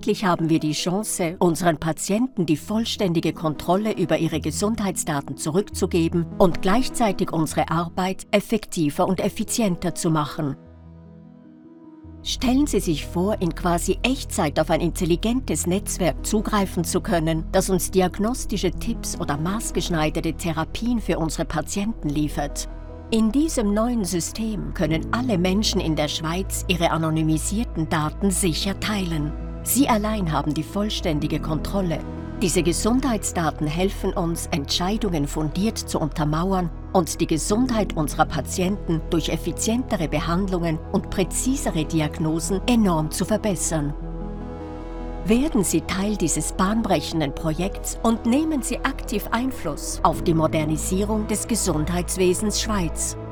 Endlich haben wir die Chance, unseren Patienten die vollständige Kontrolle über ihre Gesundheitsdaten zurückzugeben und gleichzeitig unsere Arbeit effektiver und effizienter zu machen. Stellen Sie sich vor, in quasi Echtzeit auf ein intelligentes Netzwerk zugreifen zu können, das uns diagnostische Tipps oder maßgeschneiderte Therapien für unsere Patienten liefert. In diesem neuen System können alle Menschen in der Schweiz ihre anonymisierten Daten sicher teilen. Sie allein haben die vollständige Kontrolle. Diese Gesundheitsdaten helfen uns, Entscheidungen fundiert zu untermauern und die Gesundheit unserer Patienten durch effizientere Behandlungen und präzisere Diagnosen enorm zu verbessern. Werden Sie Teil dieses bahnbrechenden Projekts und nehmen Sie aktiv Einfluss auf die Modernisierung des Gesundheitswesens Schweiz.